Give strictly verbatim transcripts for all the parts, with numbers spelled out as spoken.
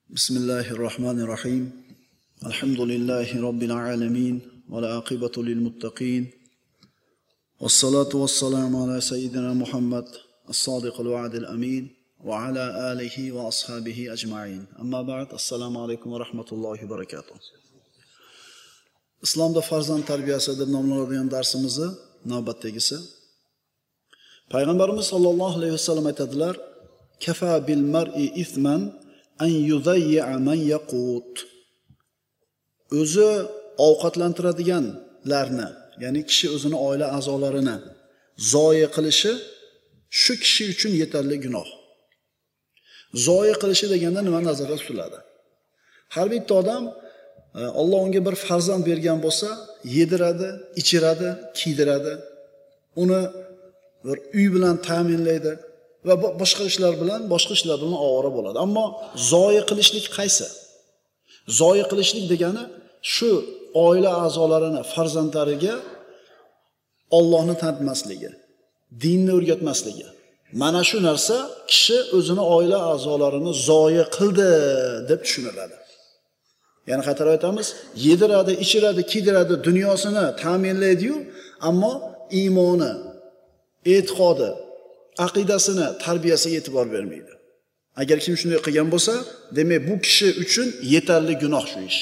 Bismillahirrahmanirrahim. Alhamdulillahi Rabbil alamin. Wa la aqibatu lil muttaqin. Wassalatu wassalamu ala sayyidina Muhammad as-sadiqul wa'dil amin. Wa ala alihi wa ashabihi ajma'in. Amma ba'd. Assalomu alaykum va rahmatullohi va barakatuh. Islomda farzand tarbiyasi deb nomlanadigan darsimizni navbatdagisi. Payg'ambarimiz sollallohu alayhi vasallam aytadilar: "Kafa bil mar'i ithman an yudayya man yaqut." O'zi ovqatlantiradiganlarni, ya'ni kishi o'zini oila a'zolarini zoya qilishi shu kishi uchun yetarli gunoh. Zoya qilishi deganda nima nazarda tutiladi? Har bitta odam Alloh unga bir farzand bergan bo'lsa, yediradi, ichiradi, kiydiradi, uni bir uy bilan ta'minlaydi va boshqa ishlar bilan, boshqa ishlar bilan ovora bo'ladi. Ammo zoya qilishlik qaysi? Zoya qilishlik degani shu oila a'zolarini, farzandlariga Allohni tanitmasligi, dinni o'rgatmasligi. Mana shu narsa kishi o'zini oila a'zolarini zoya qildi deb tushuniladi. Ya'ni qaytarib aytamiz, yediradi, ichiradi, kiydiradi, dunyosini ta'minlaydi-yu, ammo iymoni, e'tiqodi, aqidasini, tarbiyasiga e'tibor bermaydi. Agar kim shunday qilgan bo'lsa, demak bu kishi uchun yetarli gunoh shu ish.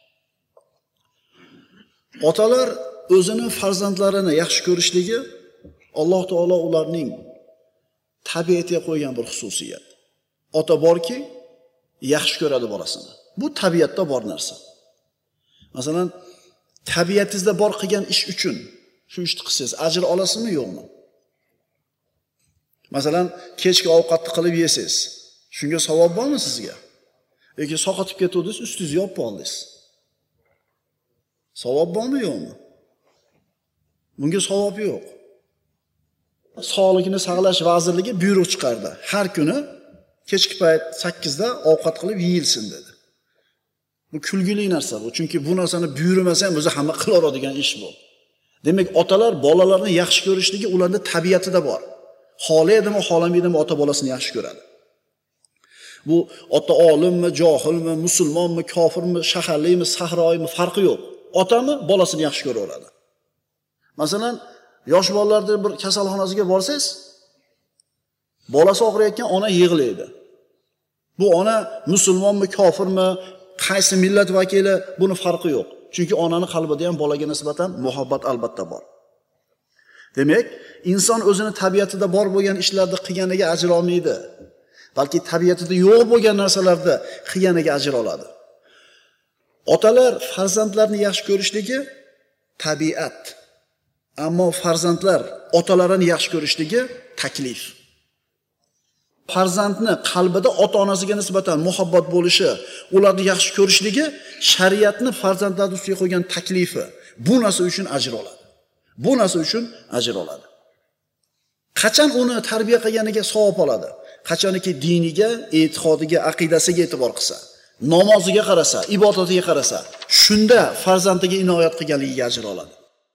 Otalar o'zining farzandlarini yaxshi ko'rishligi Alloh taolo ularning tabiatiga qo'ygan bir xususiyat. Ota borki, yaxshi ko'radi bolasini. Bu tabiatda bor narsa. Masalan, tabiatingizda bor qilgan ish uchun shu ishni qilsangiz, ajr olasizmi, yo'qmi? Masalan, kechki ovqatni qilib yesiz. Shunga savob bormi sizga? Yoki saqotib ketdingiz, ustingizni yopib oldingiz. Savob bormi, yo'qmi? Bunga savob yo'q. Sog'liqni saqlash vazirligi buyruq chiqardi. Har kuni kechki payt sakkizda ovqat qilib yeyilsin dedi. Bu kulgili narsa bu. Chunki bu narsani buyurmasa ham o'zi hamma qilaveradigan ish bu. Demak, otalar bolalarni yaxshi ko'rishligi ularning tabiatida bor. Xohlaydimi, xohlamaydimi ota bolasini yaxshi ko'radi. Bu ota olimmi, johilmi, musulmonmi, kofirmi, shaharlimi, sahroymi farqi yo'q. Otami bolasini yaxshi ko'raveradi. Masalan, yosh bolalarning bir kasalxonasiga borsangiz, bolasi og'riyotgan ona yig'laydi. Bu ona musulmonmi, kofirmi, qaysi millat vakili, buni farqi yo'q. Chunki onaning qalbida ham bolaga nisbatan muhabbat albatta bor. Demak, inson o'zini tabiatida bor bo'lgan ishlarni qilganiga ajr olmaydi. Balki tabiatida yo'q bo'lgan narsalarda qilganiga ajr oladi. Otalar farzandlarini yaxshi ko'rishligi tabiat. Ammo farzandlar otalarini yaxshi ko'rishligi taklif. Farzandni qalbida ota-onasiga nisbatan muhabbat bo'lishi, ularni yaxshi ko'rishligi shariatni farzandlar ustiga qo'ygan taklifi. Bu narsa uchun ajr oladi. Bu narsa uchun ajr oladi. Qachon uni tarbiya qilganiga savob oladi? Qachonki diniga, e'tiqodiga, aqidasiga e'tibor qilsa, namoziga qarasa, ibodatiga qarasa, shunda farzandiga inoyat qilganligiga ajr oladi.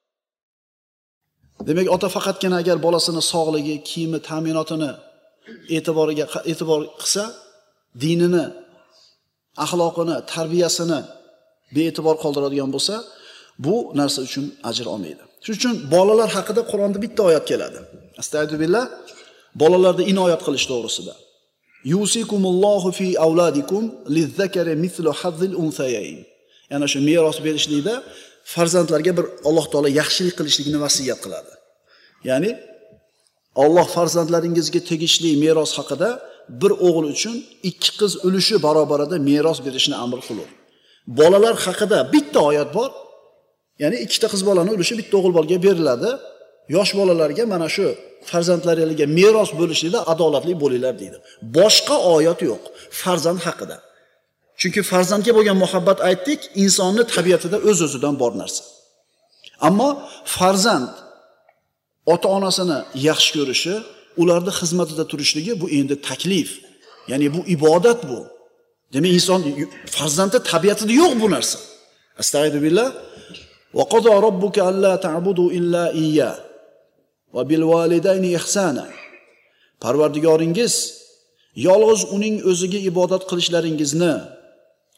Demak, ota faqatgina agar bolasini sog'ligi, kiyimi, ta'minotini e'tiboriga e'tibor qilsa, dinini, axloqini, tarbiyasini bee'tibor qoldiradigan bo'lsa, bu narsa uchun ajr olmaydi. Shuning uchun bolalar haqida Qur'onda bitta oyat keladi. Astagfirullah. Bolalarda inoyat qilish to'g'risida. Yusikumullohu fi auladikum lizzakari mithlu hazzil unsayayn. Yana shu meros berishlikda farzandlarga bir Alloh taolo yaxshilik qilishlikni vasiyat qiladi. Ya'ni Alloh farzandlaringizga tegishli meros haqida bir o'g'il uchun ikki qiz ulushi barobarida meros berishni amr qilur. Bolalar haqida bitta oyat bor. Ya'ni ikkita qiz bolani ulushi bitta o'g'il bolaga beriladi. Yosh bolalarga mana shu farzandlaringizga meros bo'lishlikda adolatli bo'linglar deydi. Boshqa oyat yo'q farzand haqida. Chunki farzandga bo'lgan muhabbat aytdik, insonning tabiatida o'z-o'zidan bor narsa. Ammo farzand ota-onasini yaxshi ko'rishi, ularning xizmatida turishligi bu endi taklif. Ya'ni bu ibodat bu. Demak, inson farzandning tabiatida yo'q bu narsa. Astagfirullah. Va qada robbuka alla ta'budu illa iyya va bil validayni ihsana. Parvardigoringiz yolg'iz uning o'ziga ibodat qilishlaringizni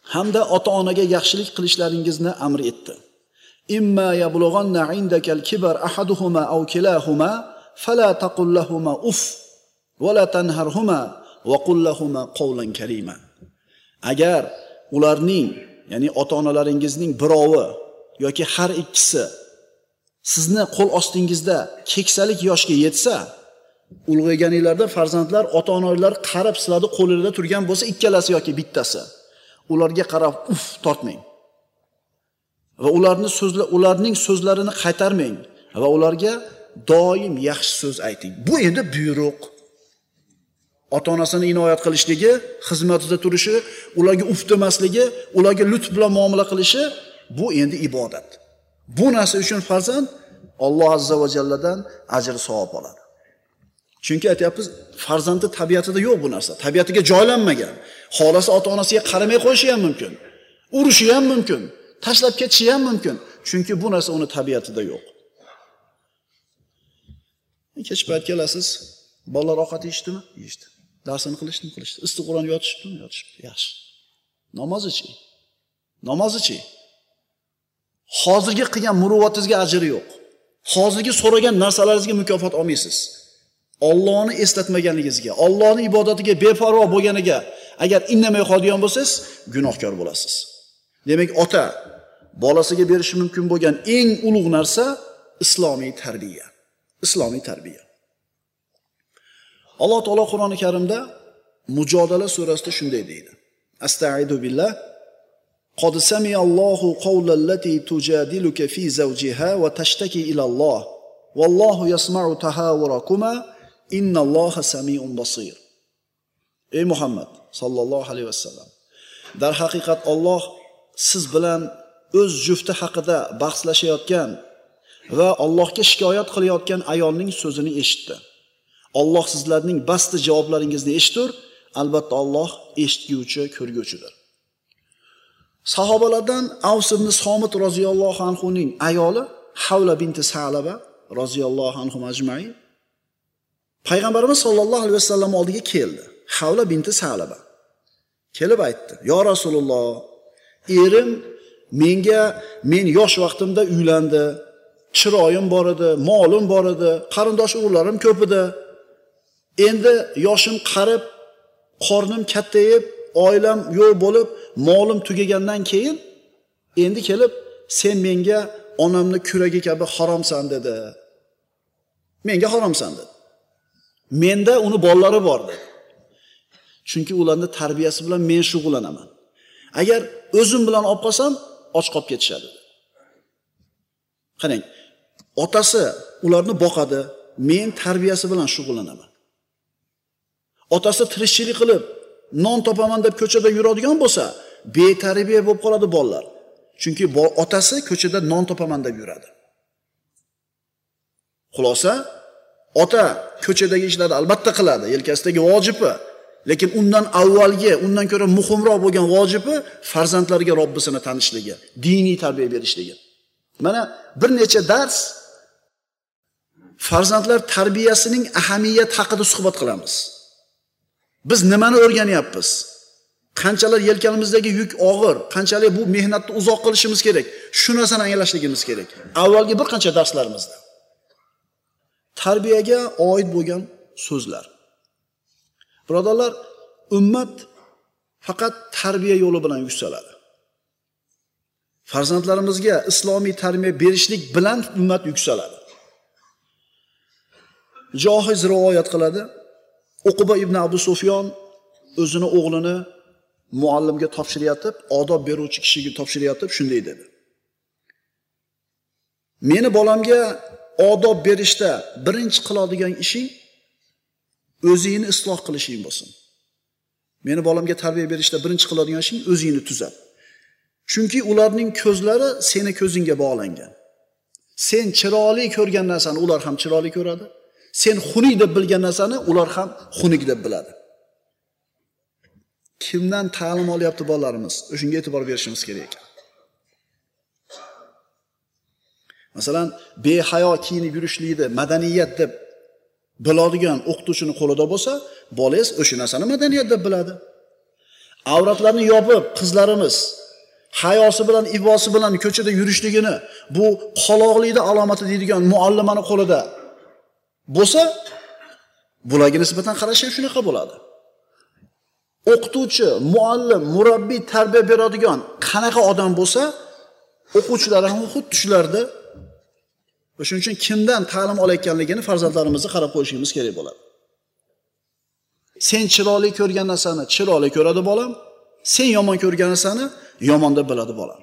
hamda ota-onaga yaxshilik qilishlaringizni amr etdi. Imma yablughanna indakal kibar ahaduhuma aw kilahuma fala taqul lahumā uff va la tanharhuma va qul lahumā qawlan karīma. Agar ularning, ya'ni ota-onalaringizning birovi yoki har ikkisi sizni qo'l ostingizda keksalik yoshga yetsa, ulg'ayganinglarda farzandlar ota-onalar qarab sizlarni qo'lingizda turgan bo'lsa, ikkalasi yoki bittasi, ularga qarab uf tortmang. Va ularni so'zlar ularning so'zlarini qaytarmang va ularga doim yaxshi so'z ayting. Bu endi buyruq. Ota-onasini inoyat qilishligi, xizmatida turishi, ularga uf demasligi, ularga lutf bilan muomala qilishi, bu endi ibodat. Bu narsa uchun farzand Alloh azza va jalladan ajr savob oladi. Chunki aytyapmiz, farzandning tabiatida yo'q bu narsa. Tabiatiga joylanmagan. Xolasi ota-onasiga qaramay qo'yishi ham mumkin. Urishi ham mumkin. Tashlab ketishi ham mumkin. Chunki bu narsa uni tabiatida yo'q. Kech payt kelasiz, bolalar ovqat yeyishdimi? Yeyishdi. Darsini qilishdimi? Qilishdi. Issiq Qur'on yotishibdimi? Yotishibdi. Yaxshi. Namozichi? Namozichi? Hozirgi qilgan muruvvatingizga ajr yo'q. Hozirgi so'ragan narsalaringizga mukofot olmaysiz. Allohni eslatmaganligingizga, Allohning ibodatiga beparvo bo'lganiga agar indamay qoladigan bo'lsangiz, gunohkor bo'lasiz. Demak, ota bolasiga berishi mumkin bo'lgan eng ulug' narsa islomiy tarbiya. Islomiy tarbiya. Alloh taolo Qur'oni Karimda Mujodala surasida shunday deydi. Astaidu billah. Qad sami'a Allohu qawlallati tujadiluka fi zawjiha wa tashtaki ila Allah. Wallohu yasma'u tahawurakuma. Innalloha sami'un basir. Ey Muhammad sallallohu alayhi vasallam, dar haqiqat Alloh siz bilan o'z jufti haqida bahslashayotgan va Allohga shikoyat qilayotgan ayolning so'zini eshitdi. Alloh sizlarning basti javoblaringizni eshitur, albatta Alloh eshitguvchi, ko'rguvchidir. Sahobalardan Avs ibn Somit roziyallohu anhu ning ayoli Havla binti Salaba roziyallohu anhu majma'in Payg'ambarimiz sollallohu alayhi vasallam oldiga keldi. Havla binti Salaba kelib aytdi: "Yo Rasululloh, erim menga men yosh vaqtimda uylandi, chiroyim bor edi, molim bor edi, qarindosh urug'larim ko'p edi. Endi yoshim qarib, qornim kattayib, oilam yo'q bo'lib, molim tugagandan keyin endi kelib sen menga onamni kuragi kabi haromsan dedi. Menga haromsan dedi. Menda uni bolalari bor dedi. Chunki ularning tarbiyasi bilan men shug'ullanaman. Agar o'zim bilan olib qolsam, och qolib ketishadi." Qarang, otasi ularni boqadi, men tarbiyasi bilan shug'ullanaman. Otasi tirikchilik qilib, non topaman deb ko'chada yuradigan bo'lsa, betarbiya bo'lib qoladi bolalar. Chunki otasi ko'chada non topaman deb yuradi. Xulosa, ota ko'chadagi ishlarni albatta qiladi, yelkasidagi vojibi. Lekin undan avvalgi, undan ko'ra muhimroq bo'lgan vojibi farzandlarga Robbisini tanishligi, diniy tarbiya berishligi. Mana bir necha dars farzandlar tarbiyasining ahamiyati haqida suhbat qilamiz. Biz nimani o'rganyapmiz? Qanchalar yelkanimizdagi yuk og'ir, qanchalik bu mehnatni uzoq qilishimiz kerak. Shu narsani anglashligimiz kerak. Avvalgi bir qancha darslarimizda tarbiyaga oid bo'lgan so'zlar. Birodarlar, ummat faqat tarbiya yo'li bilan yuksaladi. Farzandlarimizga islomiy tarbiya berishlik bilan ummat yuksaladi. Johiz rivoyat qiladi. Uqba ibn Abu Sufyon o'zini o'g'lini muallimga topshirayotib, odob beruvchi kishiga topshirayotib shunday dedi: "Meni bolamga odob berishda birinchi qiladigan ishing o'zingni isloh qilishing bo'lsin. Meni bolamga tarbiya berishda birinchi qiladigan ishing o'zingni tuzat. Chunki ularning ko'zlari seni ko'zingga bog'langan. Sen chiroyli ko'rgan narsani ular ham chiroyli ko'radi. Sen xunuk deb bilgan narsani ular ham xunuk deb biladi." Kimdan ta'lim olyapti bolalarimiz? O'shunga e'tibor berishimiz kerak ekan. Masalan, behayo kiyinib yurishlikni madaniyat deb biladigan o'qituvchining qo'lida bo'lsa, bolangiz o'sha narsani madaniyat deb biladi. avratlarni yopib qizlarimiz hayosi bilan, ibosi bilan ko'chada yurishligini, bu qoloqlikning alomati deydigan muallimani qo'lida bo'lsa, bularga nisbatan qarash ham shunaqa bo'ladi. O'qituvchi, muallim, murabbiy, tarbiya beradigan qanaqa odam bo'lsa, o'quvchilar ham xuddi shularda. Shuning uchun kimdan ta'lim olayotganligini farzandlarimizga qarab qo'yishimiz kerak bo'ladi. Sen chiroyli ko'rgan narsani chiroyli ko'radi bolam, sen yomon ko'rgan narsani yomon deb biladi bolam.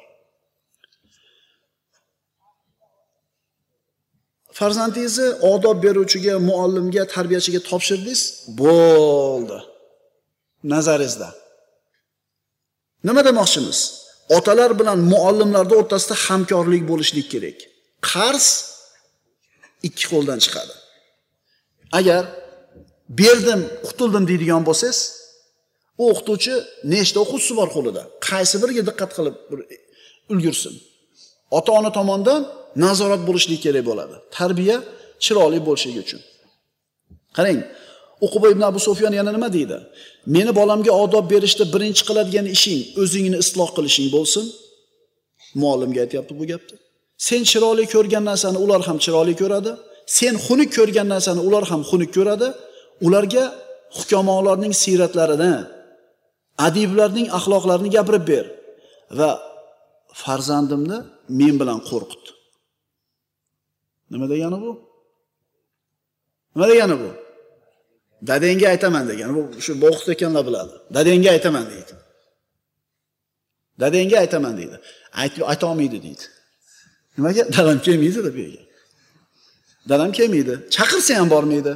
Farzandingizni odob beruvchiga, muallimga, tarbiyachiga topshirdingiz, bo'ldi. Nazaringizda. Nima demoqchimiz? Otalar bilan muallimlarning o'rtasida hamkorlik bo'lishlik kerak. Qarz ikki qo'ldan chiqadi. Agar berdim, qutuldim deydigan bo'lsangiz, u o'qituvchi nechta o'quvchisi bor qo'lida? Qaysi biriga diqqat qilib ulgursin. Ota-ona tomonidan nazorat bo'lishlik kerak bo'ladi. Tarbiya chiroyli bo'lishi uchun. Qarang, Uquba ibn Abu Sufyon yana nima deydi? Meni bolamga odob berishda birinchi qiladigan ishing o'zingni isloh qilishing bo'lsin. Muallimga aytayapti bu gapni. Sen chiroyli ko'rgan narsani ular ham chiroyli ko'radi. Sen xunuk ko'rgan narsani ular ham xunuk ko'radi. Ularga hukamolarning siyratlarini, adiblarning axloqlarini gapirib ber va farzandimni men bilan qo'rqit. Nima degani bu? Nima degani bu? Dadangga aytaman degani. Bu shu o'qitayotganlar biladi. Dadangga aytaman deydi. Dadangga aytaman deydi. Aytib ayta olmaydi deydi. Nimaga? Dadam kelmaydi deb bergan. Dadam kelmaydi. Chaqirsa ham bormaydi.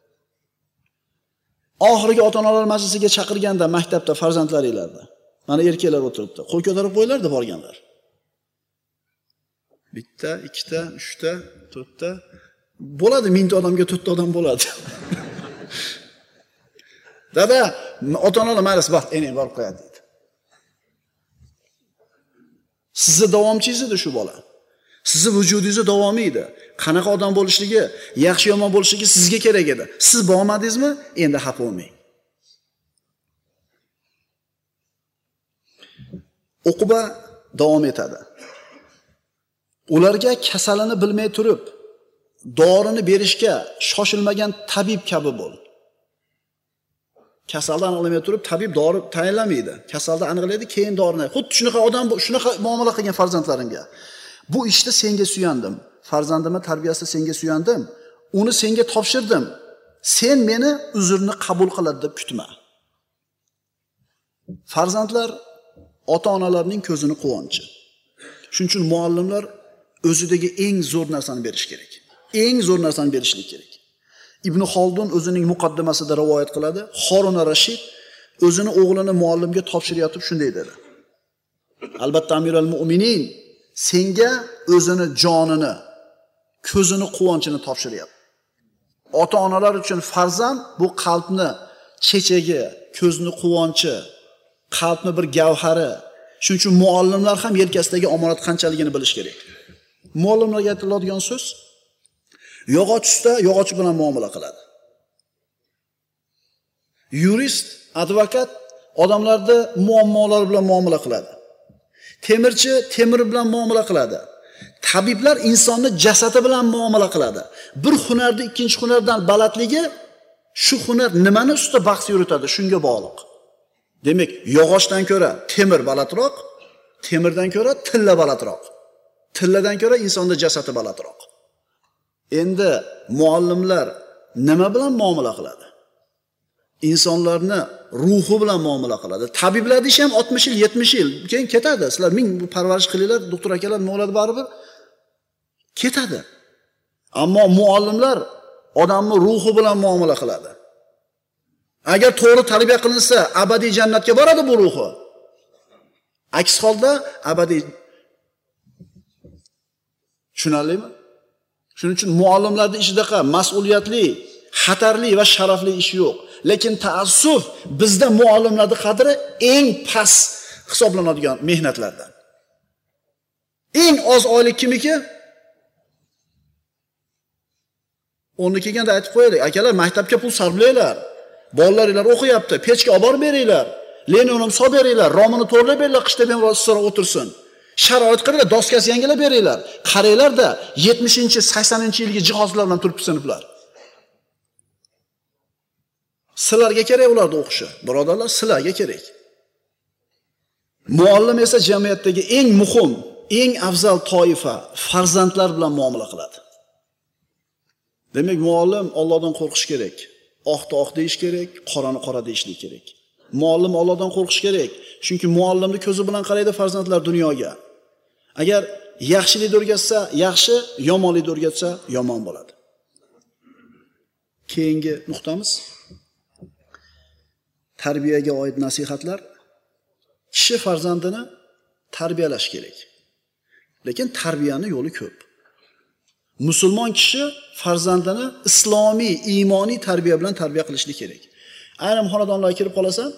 Oxirgi ota-onalar majlisiga chaqirganda maktabda farzandlaringlarda, mana erkaklar o'tiribdi. Qo'l ko'tarib qo'ylardi borganlar. Bitta, ikkita, uchta, to'rtta bo'ladi, mingta odamga to'rtta odam bo'ladi. Dada, ota-onalar maylis, vaqt ening borib qo'yadi dedi. Sizni davomchingiz edi shu bola. Sizni vujudingizni davomi edi. Qanaqa odam bo'lishligi, yaxshi yomon bo'lishligi sizga kerak edi. Siz bormadingizmi? Endi xafa bo'lmang. Uquba davom etadi. Ularga kasalini bilmay turib, dorini berishga shoshilmagan tabib kabi bo'l. Kasalni aniqlamay turib, tabib dori tayinlamaydi. Kasalni aniqlaydi, keyin dorini. Xuddi shunaqa odam, shunaqa muomala qilgan farzandlarimga. Bu ishda senga suyandim. Farzandimning tarbiyasida senga suyandim. Uni senga topshirdim. Sen meni uzrni qabul qiladi deb kutma. Farzandlar ota-onalarning ko'zini quvonchi. Shuning uchun muallimlar o'zidagi eng zo'r narsani berish kerak. Eng zo'r narsani berishlik kerak. Ibn Xoldun o'zining muqaddimasida rivoyat qiladi. Harun ar-Rashid o'zini o'g'lini muallimga topshirayotib shunday dedi. Albatta Amirul Mu'minin senga o'zini jonini, ko'zini quvonchini topshiryapti. Ota-onalar uchun farzand bu qalbni chechagi, ko'zni quvonchi, qalbni bir gavhari. Shuning uchun muallimlar ham yelkasidagi omonat qanchaligini bilish kerak. Muallimlarga aytiladigan so'z yog'och usta yog'och bilan muomala qiladi. Yurist, advokat odamlarni muammolari bilan muomala qiladi. Temirchi temir bilan muomala qiladi. Tabiblar insonni jasadi bilan muomala qiladi. Bir hunarni ikkinchi hunardan balandligi shu hunar nimani ustida bahs yuritadi, shunga bog'liq. Demak, yog'ochdan ko'ra temir balandroq, temirdan ko'ra tilla balandroq. Tilladan ko'ra insonning jasadi balandroq. Endi muallimlar nima bilan muomala qiladi? insonlarni ruhi bilan muomala qiladi. Tabiblar ish ham oltmish yil, yetmish yil keyin ketadi. Sizlar ming parvarish qilinglar, doktor akalar nima bo'ladi baribir? Ketadi. Ammo muallimlar odamni ruhi bilan muomala qiladi. Agar to'g'ri tarbiya qilinsa, abadiy jannatga boradi bu ruhi. Aks holda abadiy tushunarlimi? Shuning uchun muallimlarning ishidaqa mas'uliyatli, xatarli va sharafli ish yo'q. Lekin taassuf bizda muallimlarning qadri eng past hisoblanadigan mehnatlardan. Eng oz oylik kimiki? O'nni kelganda aytib qo'yaylik, akalar maktabga pul sarflaylar. Bolalaringiz o'qiyapti, pechga olib borib beringlar. Linoleum solib beringlar, romini to'g'rilab beringlar, qishda bemalol issiqroq o'tirsin. Sharoit qilinglar, doskasi yangilab beringlar. Qaranglar-da, yetmishinchi, saksoninchi yilgi jihozlar bilan turibdi sinflar. Sizlarga kerak ularni o'qishi. Birodarlar, sizlarga kerak. Muallim esa jamiyatdagi eng muhim, eng afzal toifa farzandlar bilan muomala qiladi. Demak, muallim Allohdan qo'rqish kerak. Oqni oq deyish kerak, qorani qora deyishlik kerak. Muallim Allohdan qo'rqish kerak. Chunki muallimni ko'zi bilan qaraydi farzandlar dunyoga. Agar yaxshilik o'rgatsa, yaxshi, yomonlik o'rgatsa, yomon bo'ladi. Keyingi nuqtamiz tarbiyaga oid nasihatlar. Kishi farzandini tarbiyalash kerak. Lekin tarbiyaning yo'li ko'p. Musulmon kishi farzandini islomiy, iymoniy tarbiya bilan tarbiya qilishlik kerak. Ayrim xonadonlarga kirib qolasan,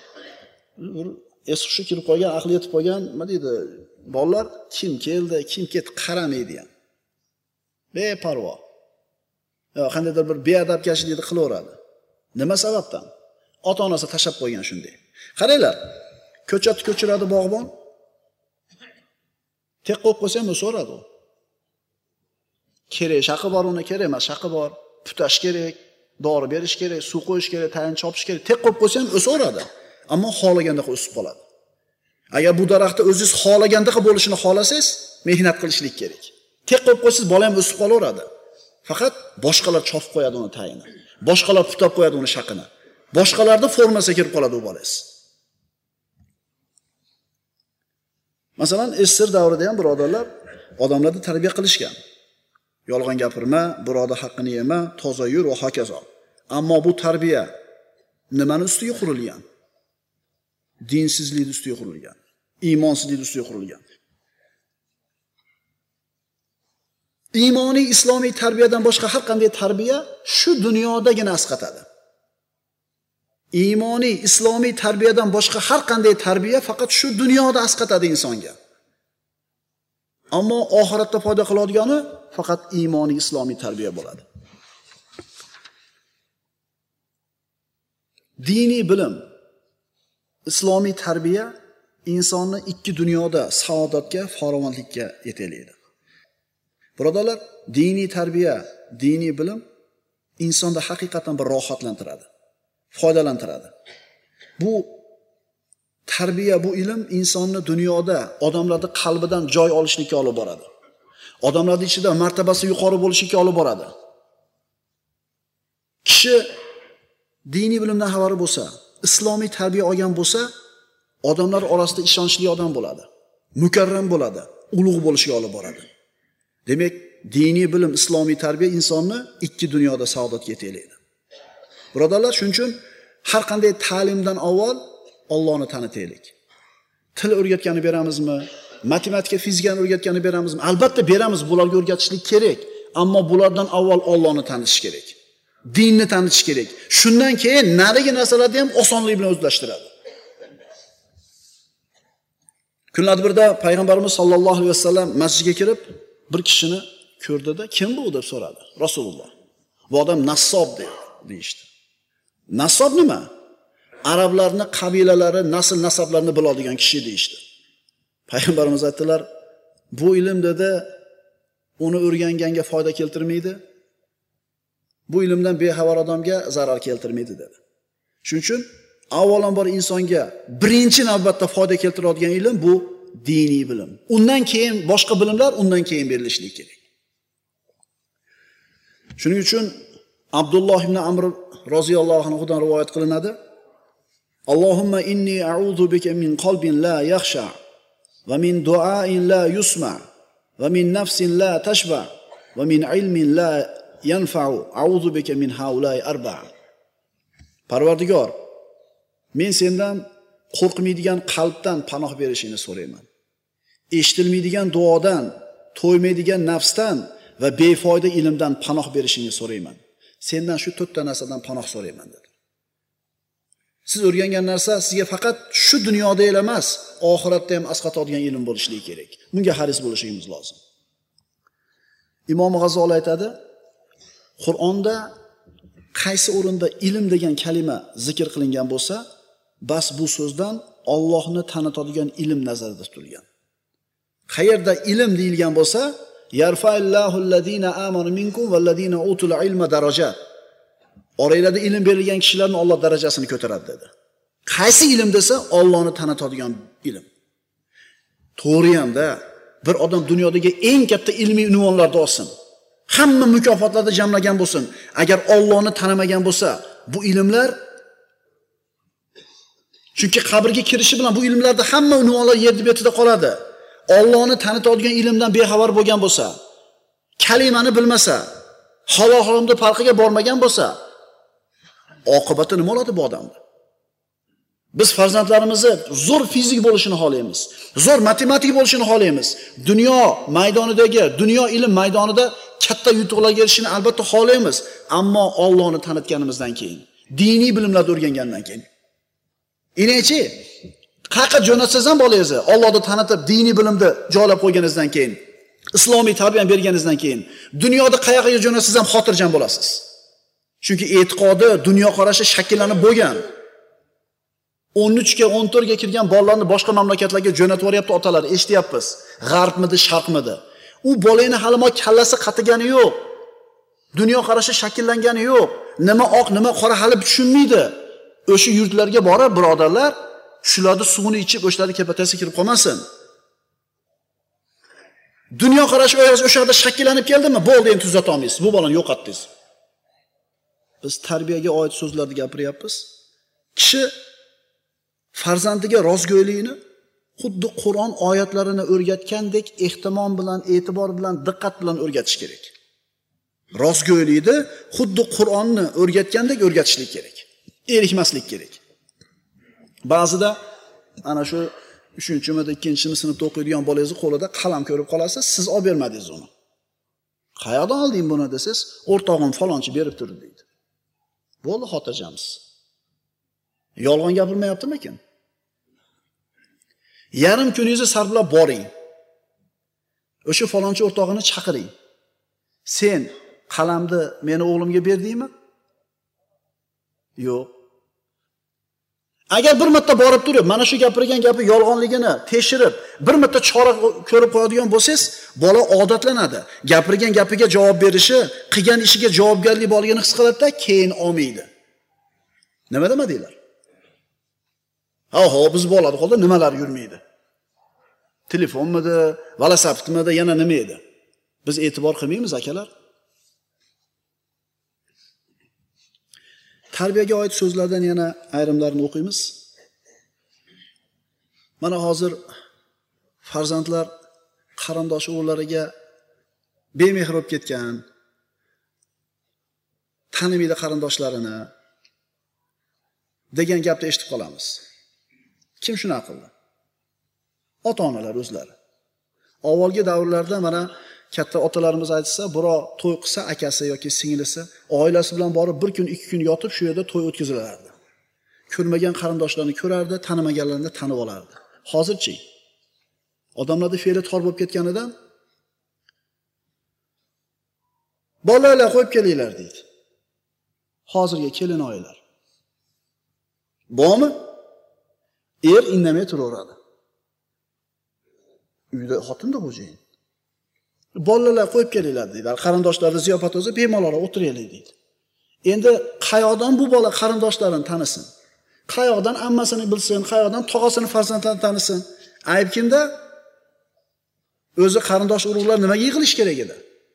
eski kirib qolgan, aqli yetib qolgan, nima deydi, bolalar kim keldi, kim ketdi qaramaydi ham. Beparvo. Yo, qandaydir bir beadabgarchilikni qilaveradi. Nima sababdan? Ota-onasi tashab qo'ygan shunday. Qaranglar, ko'chatni ko'chiradi bog'bon. Tek qo'yib qo'ysa ham so'radi u. Kerak, shaqi bor uni, kerak emas, shaqi bor. Putash kerak, dori berish kerak, suv qo'yish kerak, tayin chopish kerak. Tek qo'yib qo'ysa ham o'saveradi. Ammo xohlaganda o'sib qoladi. Agar bu daraxtni o'zingiz xohlaganda bo'lishini xohlasangiz, mehnat qilishlik kerak. Tek qo'yib qo'ysangiz bola ham o'sib qolaveradi. Faqat boshqalar chopib qo'yadi uni tayini. Boshqalar putab qo'yadi uni shaqini. Boshqalarda formasiga kirib qoladi u bolangiz. Masalan, Esir davrida ham birodarlar odamlarni tarbiya qilishgan. Yolg'on gapirma, birodar haqqini yema, toza yur va hokazo. Ammo bu tarbiya nimani ustiga qurilgan? Dinsizlik ustiga qurilgan, iymonsizlik ustiga qurilgan. Iymoniy islomiy tarbiyadan boshqa har qanday tarbiya shu dunyodagina asqatadi. Iymoniy islomiy tarbiyadan boshqa har qanday tarbiya faqat shu dunyoda asqatadi insonga. Ammo oxiratda foyda qiladigani faqat iymoniy islomiy tarbiya bo'ladi. Diniy bilim, islomiy tarbiya insonni ikki dunyoda saodatga, farovonlikka yetaklaydi. Birodarlar, diniy tarbiya, diniy bilim insonda haqiqatan bir rohatlantiradi, foydalantiradi. Bu tarbiya, bu ilm insonni dunyoda odamlarning qalbidan joy olishlikka olib boradi. Odamlarning ichida martabasi yuqori bo'lishiga olib boradi. Kishi diniy bilimdan xabari bo'lsa, islomiy tarbiya olgan bo'lsa, odamlar orasida ishonchli odam bo'ladi, mukarram bo'ladi, ulug' bo'lishiga olib boradi. Demak, diniy bilim, islomiy tarbiya insonni ikki dunyoda saodatga yetaklaydi. Birodarlar, shuning uchun har qanday ta'limdan avval Allohni tanitaylik. Til o'rgatgani beramizmi? Matematika, fizikani o'rgatgani beramizmi? Albatta beramiz, bularga o'rgatishlik kerak, ammo bulardan avval Allohni tanish kerak. Dinni tanitish kerak. Shundan keyin narigi narsalarni ham osonlik bilan o'zlashtiradi. Kunlardan birida payg'ambarimiz sollallohu alayhi vasallam masjidga kirib, bir kishini ko'rdida, "Kim bu?" deb so'radi Rasululloh. Bu odam nassob deyishdi. Nassob nima? Arablarning qabilalari, nasl nasablarini biladigan kishi deyishdi. Payg'ambarimiz aytdilar, "Bu ilm dedi, uni o'rganganga foyda keltirmaydi. Bu ilmdan bexabar odamga zarar keltirmaydi" dedi. Shuning uchun avvalambor insonga birinchi navbatda foyda keltiradigan ilm bu diniy bilim. Undan keyin boshqa bilimlar undan keyin berilishlik kerak. Shuning uchun Abdulloh ibn Amr roziyallohu anhudan rivoyat qilinadi. Allohumma inni a'udhu bika min qalbin la yakhsha va min du'ain la yusma va min nafsin la tashba va min ilmin la yanfa'u a'udhu bika min haula'i arba'a. Parvardigor, men sendan qo'rqmaydigan qalbdan panoh berishingni so'rayman. Eshitilmaydigan duodan, to'ymaydigan nafsdan va befoyda ilmdan panoh berishingni so'rayman. Sendan shu to'rtta narsadan panoh so'rayman dedi. Siz o'rgangan narsa sizga faqat shu dunyoda emas, oxiratda ham asqatadigan ilm bo'lishligi kerak. Bunga haris bo'lishimiz lozim. Imom G'azoli aytadi, Qur'onda qaysi o'rinda ilm degan kalima zikr qilingan bo'lsa, Bas bu so'zdan Allohni tanitadigan ilm nazarda tutilgan. Qayerda ilm deyilgan bo'lsa, yarfa'illahu allazina amanu minkum vallazina utul ilma darajat. Oranglarda ilm berilgan kishilarning Alloh darajasini ko'taradi dedi. Qaysi ilm desa, Allohni tanitadigan ilm. To'g'ri hamda bir odam dunyodagi eng katta ilmiy unvonlarda olsin. Hamma mukofotlarda jamlagan bo'lsin. Agar Allohni tanimagan bo'lsa, bu ilmlar chunki qabrga kirishi bilan bu ilmlarda hamma unvonlar yer betida qoladi. Allohni tanitadigan ilmdan bexabar bo'lgan bo'lsa, kalimani bilmasa, halol haromda farqiga bormagan bo'lsa, oqibati nima bo'ladi bu odamda? Biz farzandlarimizni zo'r fizik bo'lishini xohlaymiz. Zo'r matematik bo'lishini xohlaymiz. Dunyo maydonidagi, dunyo ilm maydonida katta yutuqlarga erishishini albatta xohlaymiz, ammo Allohni tanitganimizdan keyin, diniy bilimlarni o'rgangandan keyin. Inechi qayerga jo'natsangiz ham bolangizni Allohni tanitib, diniy bilimni joylab qo'yganingizdan keyin, islomiy tarbiyani berganingizdan keyin, dunyoda qayerga jo'natsangiz ham xotirjam bo'lasiz. Chunki e'tiqodi, dunyo qarashi shakllanib bo'lgan. o'n uch ga o'n to'rt ga kirgan bolalarni boshqa mamlakatlarga jo'natib yuboryapti otalar, eshityapmiz. G'arbmidi, sharqmidi? U bolani hali mo kallasi qatigani yo'q. Dunyo qarashi shakllangani yo'q. Nima oq, nima qora hali tushunmaydi. O'sha yurtlarga borib, birodarlar, shularni suvini ichib, o'shlarni kepatasiga kirib qolmasin. Dunyo qarashi o'sha yerda shakllanib keldimi? Bo'ldi, endi tuzata olmaysiz. Bu bolani yo'qotdingiz. Biz tarbiyaga oid so'zlarni gapiryapmiz. Kishi farzandiga rozgo'ylikni xuddi Qur'on oyatlarini o'rgatgandek ehtimom bilan, e'tibor bilan, diqqat bilan o'rgatish kerak. Rozgo'ylikni xuddi Qur'onni o'rgatgandek o'rgatishlik kerak. Erikmaslik kerak. Ba'zida ana shu uchinchimida, ikkinchimi sinfda o'qiydigan bolangizni qo'lida qalam ko'rib qolasiz, siz olib bermadingiz uni. Qayerdan olding buni desiz, o'rtog'im falonchi berib turdi deydi. Bo'ldi, xotirjamsiz. Yolg'on gapirmayaptimi-kin? Yarim kuningizni sarflab boring. O'sha falonchi o'rtog'ini chaqiring. Sen qalamni meni o'g'limga berdingmi? Yo'q. Agar bir marta borib turib, mana shu gapirgan gapi yolg'onligini tekshirib, bir marta chora ko'rib qo'yadigan bo'lsangiz, bola odatlanadi. Gapirgan gapiga javob berishi, qilgan ishiga javobgarlik borligini his qiladi-da, keyin olmaydi. Nima demadinglar? Ha, ho, biz bo'ladi, qoldi nimalar yurmaydi? Telefonmidi, velosipedmidi, yana nima edi? Biz e'tibor qilmaymiz, akalar. Tarbiyaga oid so'zlardan yana ayrimlarini o'qiymiz. Mana hozir farzandlar qarindosh o'g'illariga bemehr bo'lib ketgan, tanimaydi qarindoshlarini degan gapni eshitib qolamiz. Kim shuni qildi? Ota-onalar o'zlari. Avvalgi davrlarda mana katta otalarimiz aytsa, birov to'y qilsa, akasi yoki singlisi oilasi bilan borib bir kun, ikki kun yotib shu yerda to'y o'tkazilardi. Ko'rmagan qarindoshlarini ko'rardi, tanimaganlarini tanib olardi. Hozirchi odamlarda fe'li tor bo'lib ketganidan bolalar qo'yib kelinglar deydi. Hozirgi kelin oilalar. Bormi? Er indamay turaveradi. Uyda xotinda xo'jayin. Bolalar qo'yib kelinglar deydilar. Qarindoshlarni ziyofat o'zi bemalol o'tiraylik deydi. Endi qayoqdan bu bola qarindoshlarini tanisin? Qayoqdan ammasini bilsin, qayoqdan tog'asini farzandlarini tanisin? Ayb kimda? O'zi qarindosh urug'lar nimaga yig'ilish kerak edi?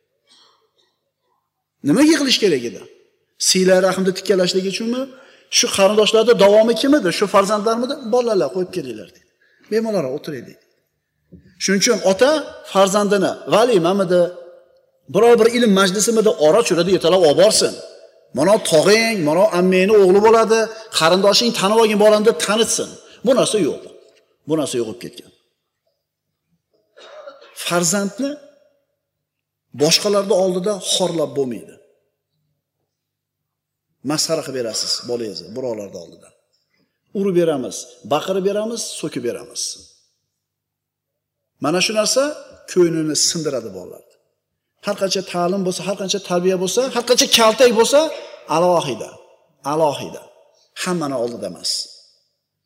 Nimaga yig'ilish kerak edi? Siylar rahmni tikkalashlik uchunmi? Shu qarindoshlarda davomi kim edi? Shu farzandlarmidi? Bolalar qo'yib kelinglar deydi. Bemalol o'tiraylik. Shuning uchun ota farzandini valimamidi, biror bir ilm majlisimida ora-churada yetalab olib borsin. Mana tog'ing, mana ammangni o'g'li bo'ladi, qarindoshing tanib olgan bolani deb tanitsin. Bu narsa yo'q. Bu narsa yo'qib ketgan. Farzandni boshqalarning oldida xorlab bo'lmaydi. Masxara qilib berasiz bolangizni birovlarning oldida. Urib beramiz, baqirib beramiz, so'kib beramiz. Mana shu narsa ko'nglini sindiradi bolalarni. Har qancha ta'lim bo'lsa, har qancha tarbiya bo'lsa, har qancha kaltak bo'lsa, alohida, alohida. Hammani oldida emas.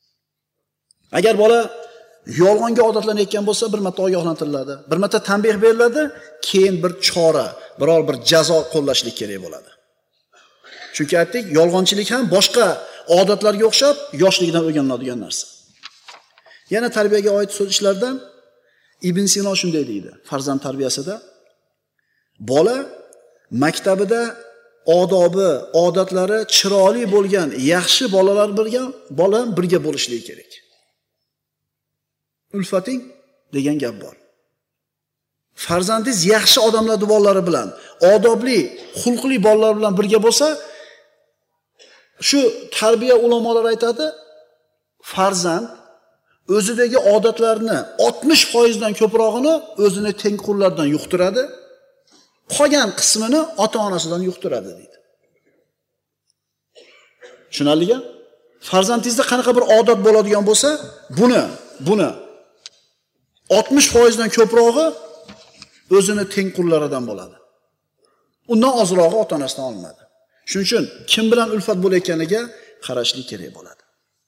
Agar bola yolg'onga odatlanayotgan bo'lsa, bir marta ogohlantiriladi, bir marta tanbeh beriladi, keyin bir chora, biror bir jazo qo'llashlik kerak bo'ladi. Chunki aytdik, yolg'onchilik ham boshqa odatlarga o'xshab yoshlikdan o'rganiladigan narsa. Yana tarbiyaga oid so'zlardan Ibn Sino shunday deydi, farzand tarbiyasida bola maktabida odobi, odatlari chiroyli bo'lgan yaxshi bolalar birga, bola birga bo'lishligi kerak. Ulfating degan gap bor. Farzandingiz yaxshi odamlar duolari bilan, odobli, xulqli bolalar bilan birga bo'lsa, shu tarbiya ulamolar aytadi, farzand o'zidagi odatlarni oltmish foiz dan ko'prog'ini o'zini tengqurlardan yuqtiradi, qolgan qismini ota-onasidan yuqtiradi deydi. Tushunarlimi? Farzandingizda qanaqa bir odat bo'ladigan bo'lsa, buni, buni oltmish foiz dan ko'prog'i o'zini tengqurlaridan bo'ladi. Undan ozrog'i ota-onasidan olinadi. Shuning uchun kim bilan ulfat bo'layotganiga qarashlik kerak bo'ladi.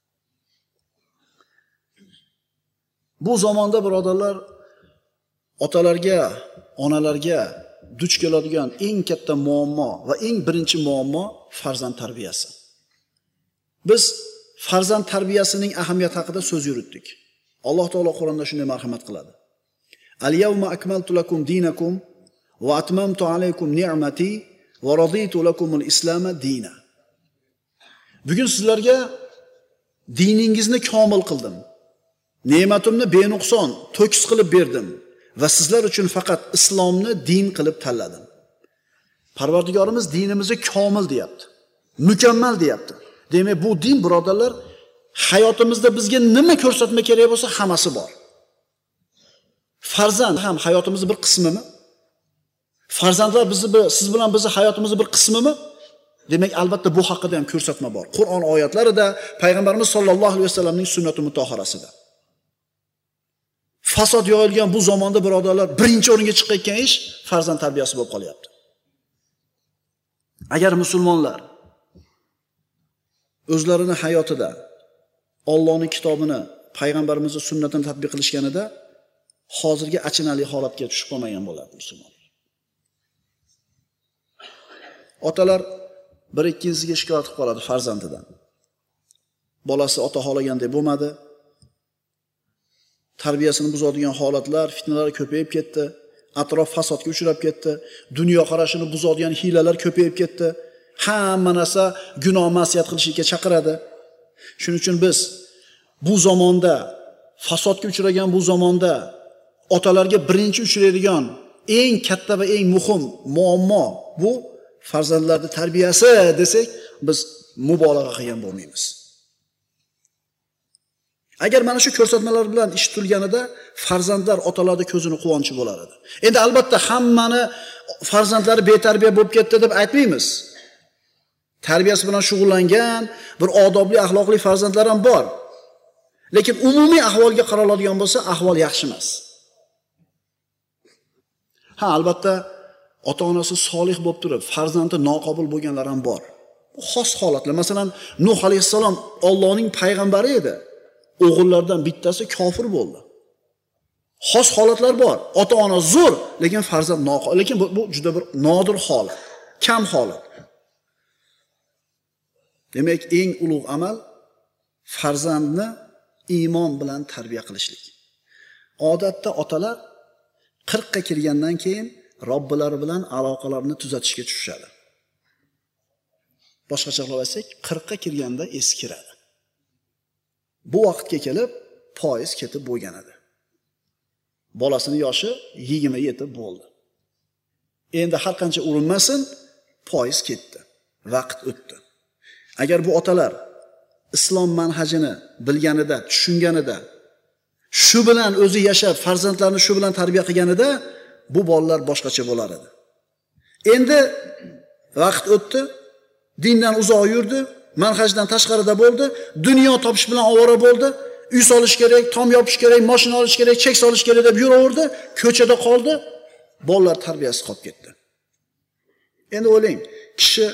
Bu zamonda birodarlar, otalarga, onalarga duch keladigan eng katta muammo va eng birinchi muammo farzand tarbiyasi. Biz farzand tarbiyasining ahamiyati haqida so'z yuritdik. Alloh taolo Qur'onda shunday marhamat qiladi. Al-yawma akmaltu lakum dinakum va atmamtu alaykum ni'mati va raditu lakumul islama dina. Bugun sizlarga diningizni komil qildim. Ne'matimni benuqson, to'kis qilib berdim va sizlar uchun faqat islomni din qilib tanladim. Parvardigorimiz dinimizni komil deyapti. Mukammal deyapti. Demak, bu din birodarlar hayotimizda bizga nima ko'rsatma kerak bo'lsa, hammasi bor. Farzand ham hayotimizning bir qismimi? Farzandlar bizni siz bilan bizning hayotimizning bir qismimi? Demak, albatta bu haqida ham ko'rsatma bor. Qur'on oyatlarida, payg'ambarimiz sollallohu alayhi vasallamning sunnati mutahharasida. Fasod yoyilgan bu zamonda birodarlar, birinchi o'ringa chiqayotgan ish farzand tarbiyasi bo'lib qolyapti. Agar musulmonlar o'zlarining hayotida Allohning kitobini, payg'ambarimizning sunnatini tatbiq qilishganida hozirgi achinarli holatga tushib qolmagan bo'ladi musulmonlar. Otalar bir ikkinchisiga shikoyat qilib qoladi farzandidan. Bolasi ota xohlagandek bo'lmadi. Tarbiyasini buzadigan holatlar, fitnalar ko'payib ketdi. Atrof fasodga uchrab ketdi. Dunyo qarashini buzadigan hilalar ko'payib ketdi. Hamma narsa gunoh ma'siyat qilishga chaqiradi. Shuning uchun biz bu zamonda, fasodga uchragan bu zamonda otalarga birinchi uchraydigan eng katta va eng muhim muammo bu farzandlarning tarbiyasi desak, biz mubolag'a qilgan bo'lmaymiz. Agar mana shu ko'rsatmalar bilan ish tutilganida farzandlar otalarning ko'zini quvonchi bo'lar edi. Endi albatta hammani farzandlari betarbiya bo'lib ketdi deb aytmaymiz. Tarbiyasi bilan shug'ullangan, bir odobli, axloqli farzandlar ham bor. Lekin umumiy ahvolga qaraladigan bo'lsa, ahvol yaxshi emas. Ha, albatta ota-onasi solih bo'lib turib, farzandi noqobil bo'lganlar ham bor. Bu xos holatlar. Masalan, Nuh alayhissalom Allohning payg'ambari edi. O'g'illardan bittasi kofir bo'ldi. Xos holatlar bor. Ota-ona zo'r, lekin farzand noqobil. Lekin bu, bu juda bir nodir holat, kam holat. Demak, eng ulug' amal farzandni iymon bilan tarbiya qilishlik. Odatda otalar qirqqa kirgandan keyin Robbilari bilan aloqalarini tuzatishga tushishadi. Boshqacha qilib aytsak, qirqqa kirganda eskiradi. Bu vaqtga kelib foiz ketib bo'lgan edi. Bolasining yoshi yigirma yetib bo'ldi. Endi har qancha urinmasin, foiz ketdi. Vaqt o'tdi. Agar bu otalar islom manhajini bilganida, tushunganida, shu bilan o'zi yashab, farzandlarini shu bilan tarbiya qilganida, bu bolalar boshqacha bo'lar edi. Endi vaqt o'tdi, dindan uzoq yurdi, manhajdan tashqarida bo'ldi, dunyo topish bilan ovora bo'ldi, uy solish kerak, tom yopish kerak, mashina olish kerak, chek solish kerak deb yuraverdi, ko'chada qoldi, bolalar tarbiyasi qolib ketdi. Endi o'ylang, kishi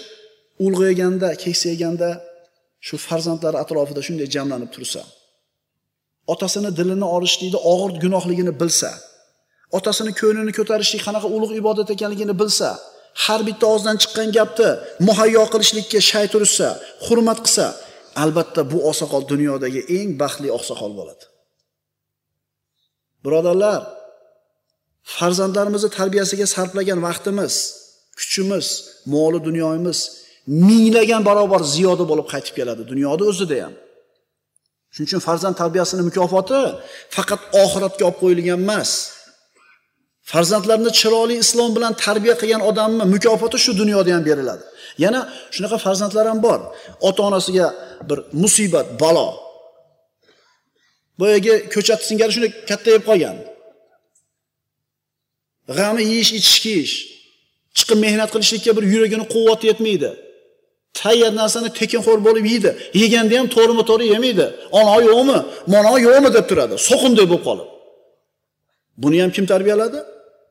ulg'ayganda, keksayganda shu farzandlari atrofida shunday jamlanib tursa, otasini dilini olishlikda og'ir gunohligini bilsa, otasini ko'nglini ko'tarishlik qanaqa ulug' ibodat ekanligini bilsa, har bitta og'izdan chiqqan gapni muhayyo qilishlikka shay tursa, hurmat qilsa, albatta bu oqsoqol dunyodagi eng baxtli oqsoqol bo'ladi. Birodarlar, farzandlarimizni tarbiyasiga sarflagan vaqtimiz, kuchimiz, moli dunyomiz minglagan barobar ziyoda bo'lib qaytib keladi dunyoda o'zida ham. Shuning uchun farzand tarbiyasining mukofoti faqat oxiratga olib qo'yilgan emas. Farzandlarni chiroyli islom bilan tarbiya qilgan odamning mukofoti shu dunyoda ham beriladi. Yana shunaqa farzandlar ham bor. Ota-onasiga bir musibat, balo. Boyagi ko'chat singari shunday kattayib qolgan. G'ami yeyish, ichish, kiyish. Chiqib mehnat qilishlikka bir yuragini quvvat yetmaydi. Tayyor narsani tekinxo'r bo'lib yeydi. Yeganda ham to'g'rimi-to'g'ri yemaydi. Ona yo'qmi, mana yo'qmi deb turadi. So'qinday bo'lib qolib. Buni ham kim tarbiyaladi?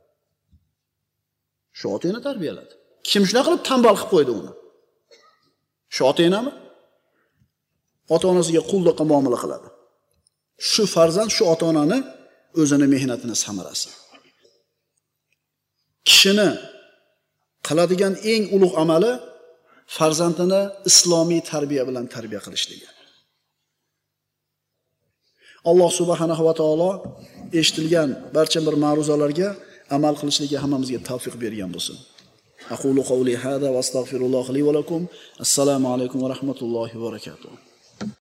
Shu ota-ona tarbiyaladi. Kim shuna qilib tambal qilib qo'ydi uni? Shu ota-onami? Ota-onasiga quldek muomala qiladi. Shu farzand shu ota-onani o'zini mehnatini samarasi. Kishini qiladigan eng ulug' amali farzandini islomiy tarbiya bilan tarbiya qilishligi. Alloh subhanahu va taolo eshitilgan barcha bir ma'ruzalarga amal qilishlikka hammamizga tavfiq bergan bo'lsin. Aqulu qawli hada va astagfirulloh li va lakum. Assalomu alaykum va rahmatullohi va barakatuh.